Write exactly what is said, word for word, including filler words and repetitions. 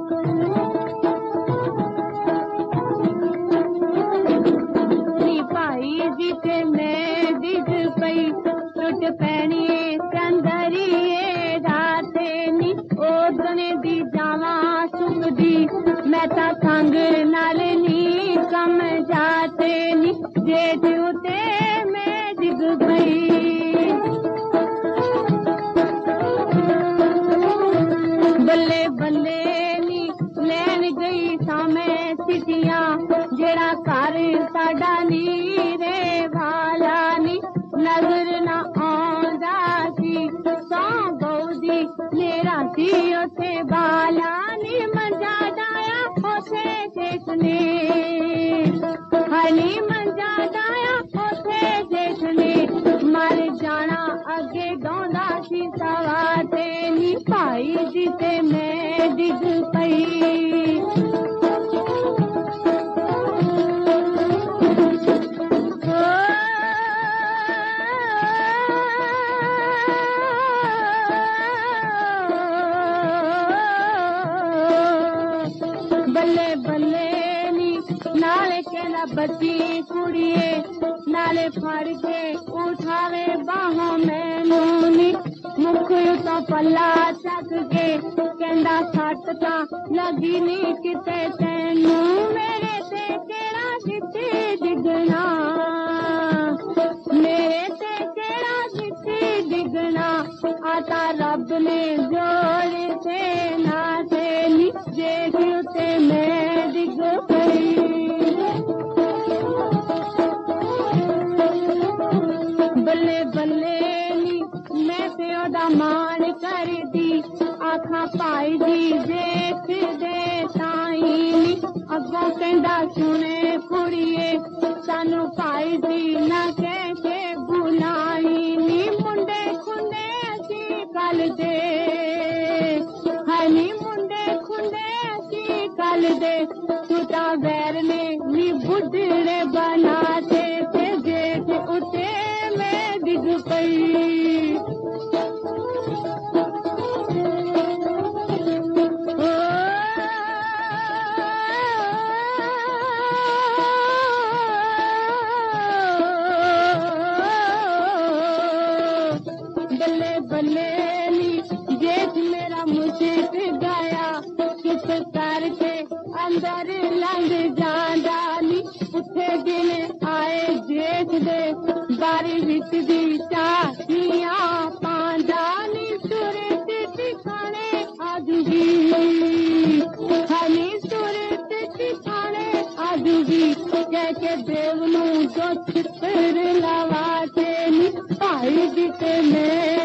नी भाई जी ते मैं डिग पई टुट पैनी कंदरिए राते नी ओदने दी जावा सुखदी मैं ता संग नाल नी कम जाते नी जेठ उते मैं डिग पई बल्ले बल्ले नी लैन गई सामे सिटियां जेड़ा घर साडा नी रे वाला नी नजर ना आंदा सी सौ बौदी मेरा सी उथे बाला नी मंजा डाया उथे देखने हनी मंजा डाया उथे देखने मर जाना अगे गांदा सी सवा ते नी भाई जी ते मैं डिग पई बल्ले बल्ले नी नाले कहना बच्ची कुड़िए नाले फड़ के उठावे बाहों मैनू नी मुख तो पल्ला चक के कहंदा सट ता लगी नी किते तैनू मेरे ते केड़ा जित्ती डिगना मेरे ते केड़ा जित्ती डिगना आता रब ने जोड़ से ना से नी जेठ उते मैं डिग पई बल्ले बल्ले नी मैं प्यो दा मान करदी आखा भाई जी जेठ दे ताई नी अगों कहंदा सुने कुड़िए सानू भाई जी ना कह के बुलाई नी मुंडे खुंडे असी कल दे हनी मुंडे खुंडे असी कल दे तू ता वैर ने नी बुढ़ड़े बनाते ते जेठ उते मैं डिग पई बल्ले बल्ले नी जेठ मेरा मुझे गाया किस करके अंदर लंघ जांदा नी उठे दिन आए जेठ दे बारी विच दी चाहियां पांदा नी सूरत ठिकाने आजूगी हनी सूरत ठिकाने आजूगी कह के देव नू जो छित्र लवा के नी भाई जी ते मैं